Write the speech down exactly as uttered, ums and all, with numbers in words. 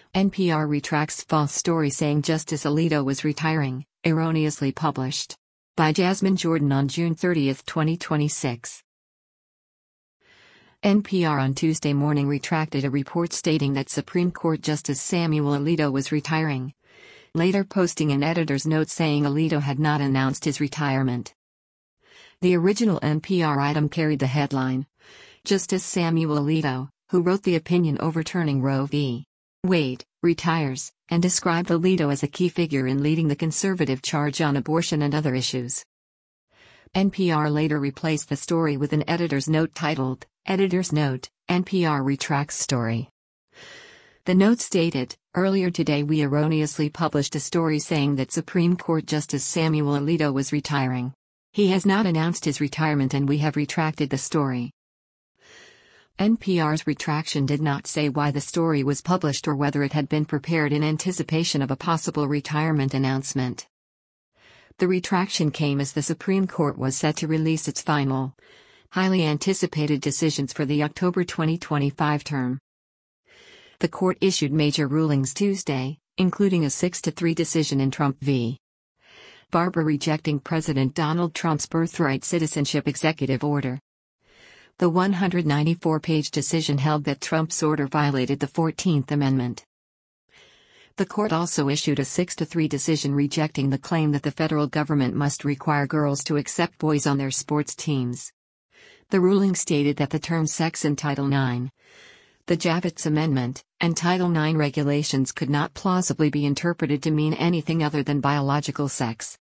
N P R retracts false story saying Justice Alito was retiring, erroneously published. By Jasmine Jordan on June thirtieth, twenty twenty-six. N P R on Tuesday morning retracted a report stating that Supreme Court Justice Samuel Alito was retiring, later posting an editor's note saying Alito had not announced his retirement. The original N P R item carried the headline, Justice Samuel Alito, who wrote the opinion overturning Roe v. Wade, retires, and described Alito as a key figure in leading the conservative charge on abortion and other issues. N P R later replaced the story with an editor's note titled, Editor's Note, N P R Retracts Story. The note stated, earlier today we erroneously published a story saying that Supreme Court Justice Samuel Alito was retiring. He has not announced his retirement and we have retracted the story. N P R's retraction did not say why the story was published or whether it had been prepared in anticipation of a possible retirement announcement. The retraction came as the Supreme Court was set to release its final, highly anticipated decisions for the October twenty twenty-five term. The court issued major rulings Tuesday, including a six to three decision in Trump v. Barber rejecting President Donald Trump's birthright citizenship executive order. The one hundred ninety-four page decision held that Trump's order violated the fourteenth Amendment. The court also issued a six to three decision rejecting the claim that the federal government must require girls to accept boys on their sports teams. The ruling stated that the term sex in Title nine, the Javits Amendment, and Title nine regulations could not plausibly be interpreted to mean anything other than biological sex.